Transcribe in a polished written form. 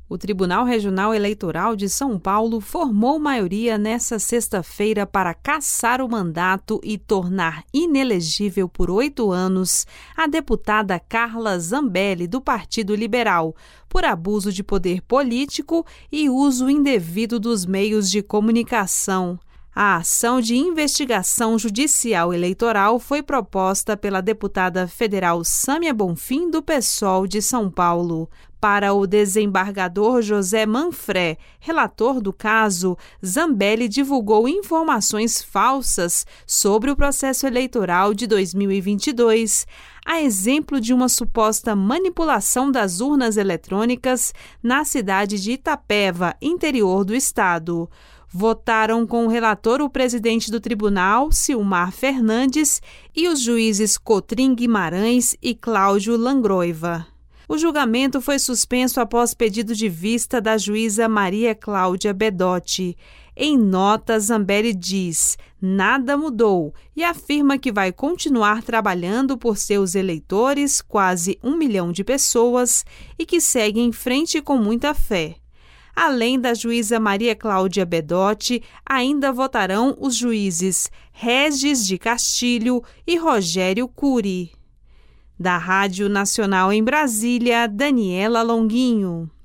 O Tribunal Regional Eleitoral de São Paulo formou maioria nesta sexta-feira para cassar o mandato e tornar inelegível por 8 anos a deputada Carla Zambelli, do Partido Liberal, por abuso de poder político e uso indevido dos meios de comunicação. A ação de investigação judicial eleitoral foi proposta pela deputada federal Sâmia Bonfim, do PSOL de São Paulo. Para o desembargador José Manfré, relator do caso, Zambelli divulgou informações falsas sobre o processo eleitoral de 2022, a exemplo de uma suposta manipulação das urnas eletrônicas na cidade de Itapeva, interior do estado. Votaram com o relator o presidente do tribunal, Silmar Fernandes, e os juízes Cotrim Guimarães e Cláudio Langroiva. O julgamento foi suspenso após pedido de vista da juíza Maria Cláudia Bedotti. Em nota, Zambelli diz: nada mudou, e afirma que vai continuar trabalhando por seus eleitores, quase 1 milhão de pessoas, e que segue em frente com muita fé. Além da juíza Maria Cláudia Bedotti, ainda votarão os juízes Regis de Castilho e Rogério Cury. Da Rádio Nacional em Brasília, Daniela Longuinho.